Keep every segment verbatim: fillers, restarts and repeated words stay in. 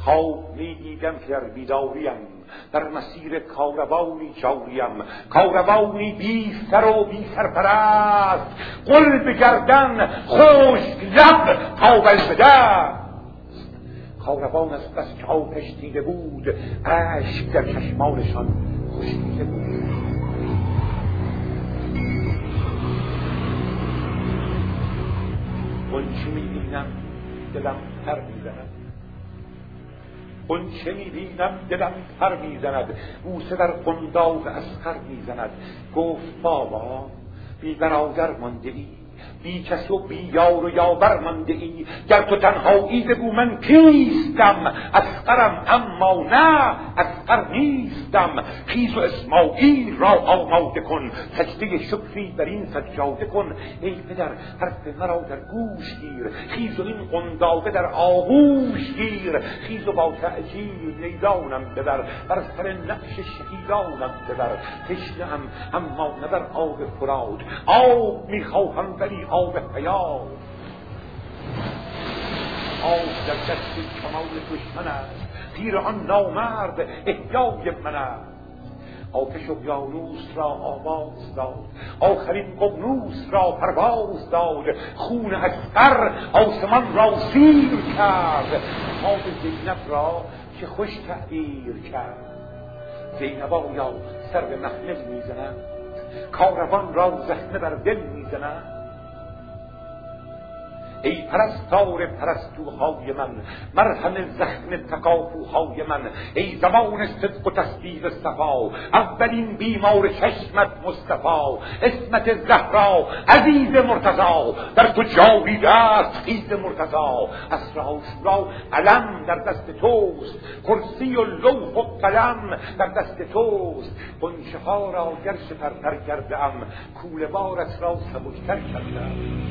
خواب می دیدم که در بیداریم در مسیر کاروانی جاریم، کاروانی بی سر و بی سرپرست، قل به گردن خشک لب کاول به دست. کاروان از بس که آتش دیده بود اشک در چشمانشان خشکیده بود. غنچه می بینم دلم پر می زند، غنچه می بینم دلم پر می زند، بوسه در قنداق اصغر می زند. گفت بابا بی برادر مانده ای، بی کس و بی یار و یاور مانده ای، گر تو تنهایی بگو من کیستم. اصغرم اما نه اصغر نیستم. خیز و اسماعیل را آماده کن، سجده شکری بر این سجاده کن. ای پدر حرف مرا در گوش گیر، خیز و این قنداقه در آغوش گیر. خیز و با تعجیل نیلانم ببر، بر سر نقش شهیدانم ببر. تشنه‌ام اما نه بر آب فرات، آب میخواهم ولی آب حیات. آب در دست کمان دشمن است، تیر آن نامرد احیای من است. آتش اقیانوس را آواز داد، آخرین ققنوس را پرواز داد. خون اصغر آسمان را سیر کرد، خواب زینب را چه خوش تعبیر کرد. زینب آیا سر به محمل میزند، کاروان را زخمه بر دل میزند. ای پرستار پرستوهای من، مرهم زخم تکاپوهای من. ای زمان صدق و تصدیق صفا، اولین بیمار چشمت مصطفی. اسمت زهرا عزیز مرتضی، در تو جاویده است خیز مرتضی. عصر عاشورا علم در دست توست، کرسی و لوح و قلم در دست توست. غنچه ها را گر شترتر کرده ام، کوله بارت را سبکتر کردم.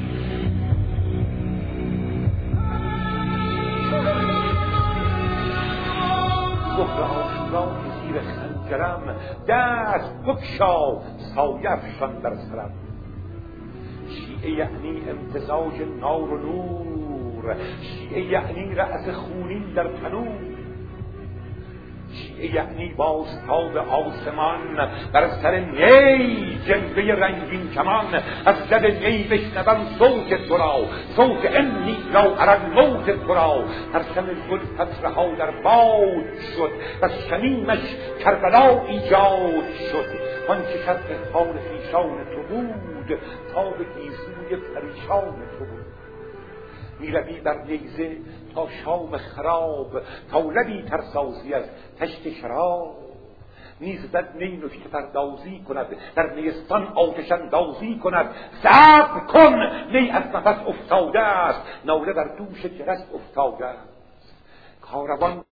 زهر عاشورا زیر خنجرم، دست بگشا سایه افشان در سرم. شیعه یعنی امتزاج نار و نور، شیعه یعنی رأس خونین در تنور. شیعه یعنی بازتاب آسمان، بر سر نی جلوه رنگین کمان. از لب نی بشنوم صوت تو را، صوت انی را ارى الموت تو را. ترسم زلفت رها در باد شد، و شمیمش کربلا ایجاد شد. آنچه شب احوال خویشان تو بود، تا به گیسوی پریشان تو بود. میروی بر نیزه تا شام خراب، تا لبی ترسازی از تشت شراب. نیزدت نی نکته پردازی کند، در نیستان آتش اندازی کند. صبر کن نی از نفس افتاده است، ناله بر دوش جرس افتاده است. کاروان